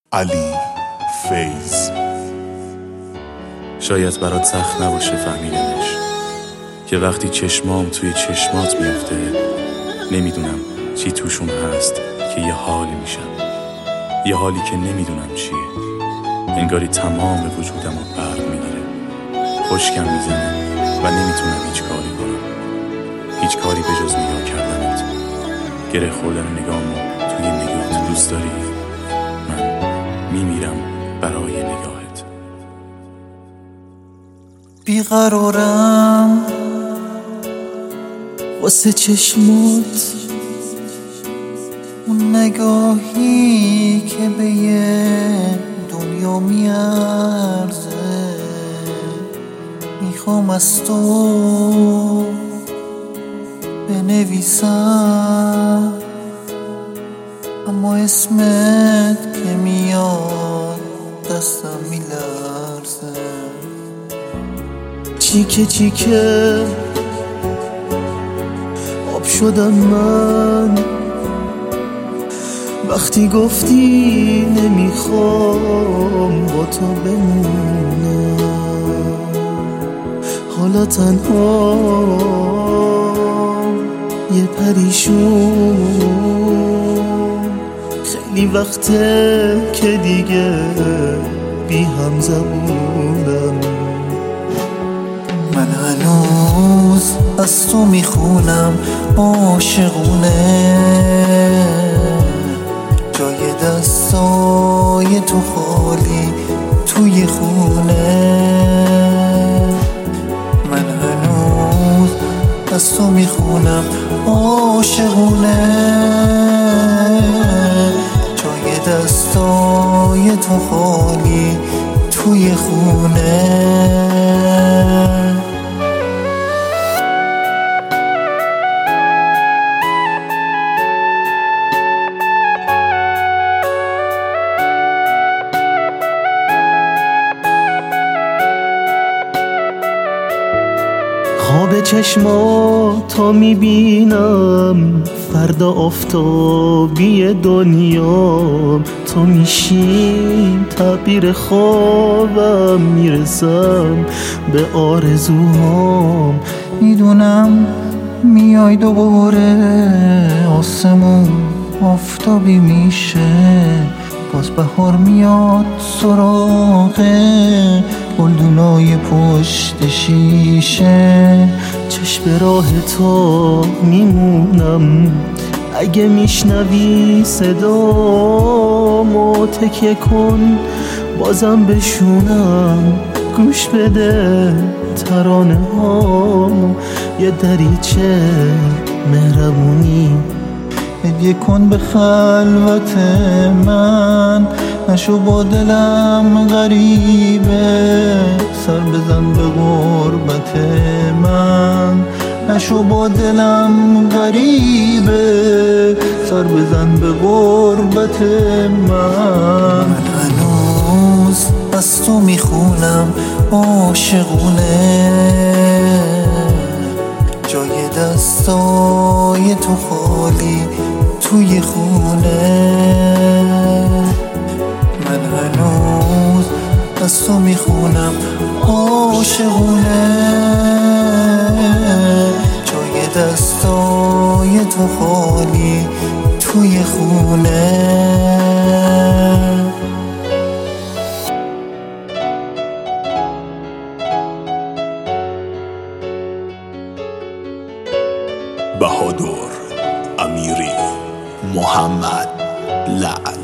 علی فیض. شاید برات سخت نباشه فهمیدنش که وقتی چشمام توی چشمات میفته نمیدونم چی توشون هست که یه حالی میشم، یه حالی که نمیدونم چیه. انگاری تمام وجودمو برق میگیره، خشکم میزنه و نمیتونم هیچ کاری کنم، هیچ کاری به جز نگاه کردنت. گره خوردن نگاهمو توی نگاهت دوست داری؟ من میمیرم برای نگاهت. بیقرارم واسه چشمات، اون نگاهی که به یه دنیا میارزه. میخوام از تو بنویسم، اما اسمت که میاد دستم میلرزه. چیکه چیکه آب شدم من وقتی گفتی نمیخوام با تو بمونم. حالا تنها یه پریشون، خیلی وقته که دیگه بی هم زبونم. من هنوز از تو میخونم عاشقونه، جای دستای تو خالی توی خونه. من هنوز از تو میخونم عاشقونه، جای دستای تو خالی توی خونه. خواب چشماتو میبینم، فردا آفتابی دنیام تو میشی تعبیر خوابم، میرسم به آرزوهام. میدونم میای دوباره، آسمون آفتابی میشه، باز بهار میاد سراغه گلدونای پشت شیشه. چشم راه تو میمونم، اگه میشنوی صدامو تکیه کن بازم بشونم. گوش بده ترانه هامو، یه دریچه مهربونی هدیه کن به خلوت من. نشو با دلم غریبه، سر بزن به غربت من. نشو با دلم غریبه، سر بزن به غربت من. من هنوز از تو میخونم عاشقونه، جای دستای تو خالی توی خونه. من هنوز از تو میخونم عاشقونه، جای دستای تو خالی توی خونه. بهادر امیری، محمد لعل.